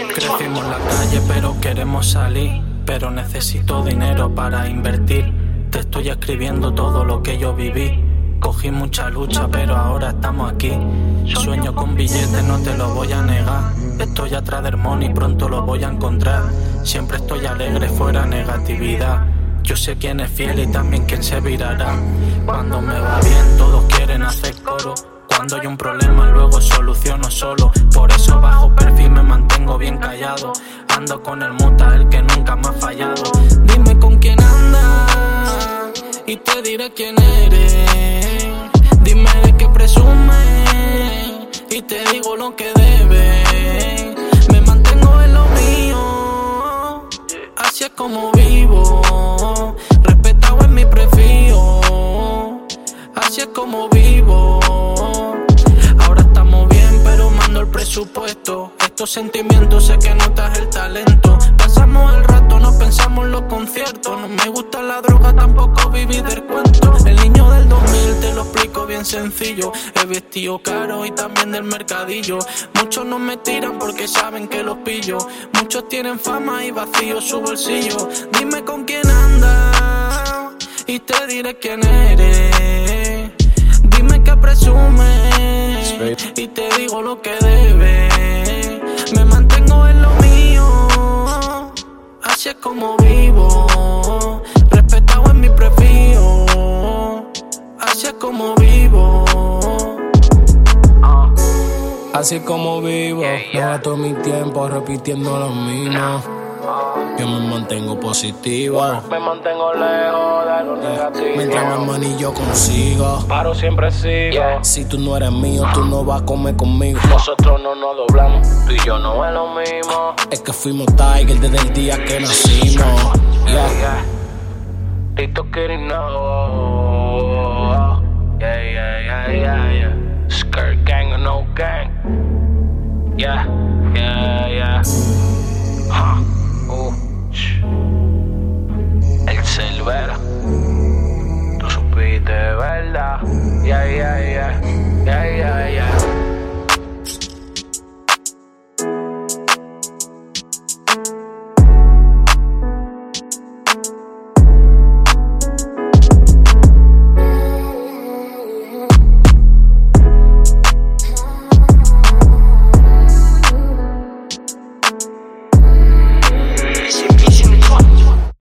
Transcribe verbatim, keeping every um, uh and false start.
Crecimos en la calle pero queremos salir, pero necesito dinero para invertir. Te estoy escribiendo todo lo que yo viví. Cogí mucha lucha pero ahora estamos aquí. Sueño con billetes, no te lo voy a negar. Estoy atrás del money, pronto lo voy a encontrar. Siempre estoy alegre, fuera negatividad. Yo sé quién es fiel y también quién se virará. Cuando me va bien todos quieren hacer coro. Cuando hay un problema luego soluciono solo. Por eso bajo perfil me mantengo bien callado. Ando con el muta, el que nunca me ha fallado. Dime con quién andas y te diré quién eres. Dime de qué presumes y te digo lo que debes. Me mantengo en lo mío, así es como vivo. Respetado en mi prefío, así es como vivo. Ahora estamos bien pero mando el presupuesto. Estos sentimientos sé que notas el talento. Pasamos el rato, no pensamos en los conciertos. No me gusta la droga, tampoco viví del cuento. El niño del dos mil te lo explico bien sencillo. He vestido caro y también del mercadillo. Muchos no me tiran porque saben que los pillo. Muchos tienen fama y vacío su bolsillo. Dime con quién andas y te diré quién eres. Dime qué presumes y te digo lo que debes. Me mantengo en lo mío, así es como vivo. Respetado en mi prefío, así es como vivo. Así es como vivo, no gasto mi tiempo repitiendo lo mismo. Yo me mantengo positivo, me mantengo lejos de lo negativo. Mientras más money yo consigo, paro siempre sigo. Si tú no eres mío, tú no vas a comer conmigo. Nosotros no nos doblamos, tú y yo no es lo mismo. Es que fuimos Tiger desde el día que nacimos. Yeah. Tito Kitty no.